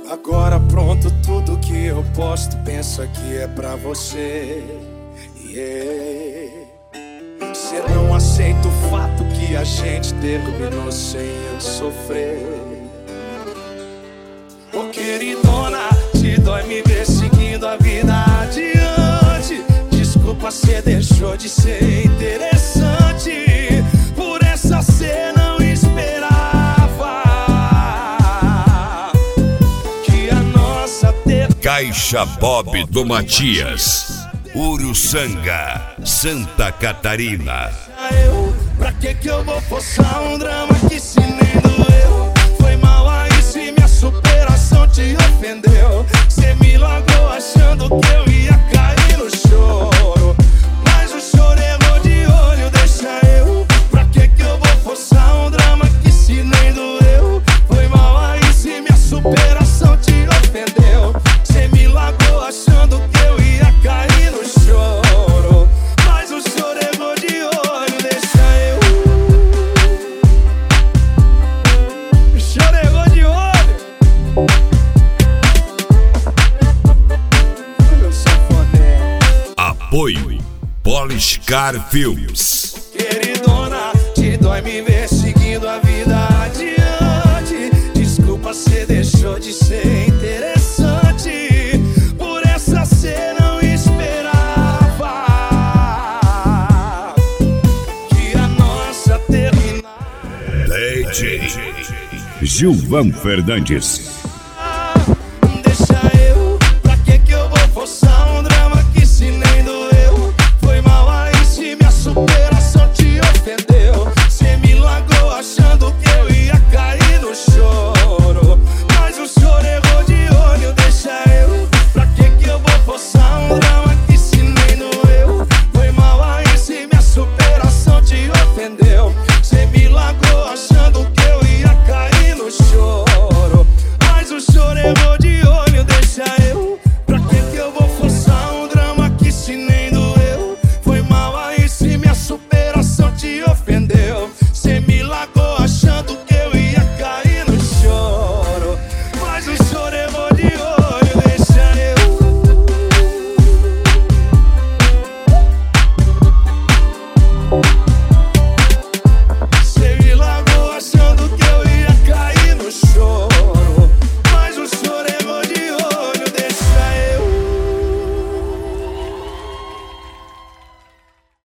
Agora pronto, tudo que eu posto pensa que é pra você. Cê não aceita o fato que a gente terminou sem eu sofrer. Ô queridona, te dói me ver seguindo a vida adiante. Desculpa, cê deixou de ser interessante. Por essa cê não esperava que a nossa Caixa Bob do Matias, Uruçanga, Santa Catarina. Pra que eu vou forçar um drama que se nem doeu? Foi mal aí se minha superação te ofendeu. Cê me largou achando que eu ia cair no choro, mas o choro errou de olho, deixa eu. Pra que eu vou forçar um drama que se nem doeu? Foi mal aí se minha superação te ofendeu. Cê me largou achando que eu ia cair no choro, mas o choro errou de olho, deixa eu. O choro errou de olho. Meu safoné. Apoio Polishcar Filmes. Queridona, te dói me ver seguindo a vida adiante. Desculpa, cê deixou de ser interessante. Por essa cê não esperava que a nossa terminasse. DJ Gilvan Fernandes.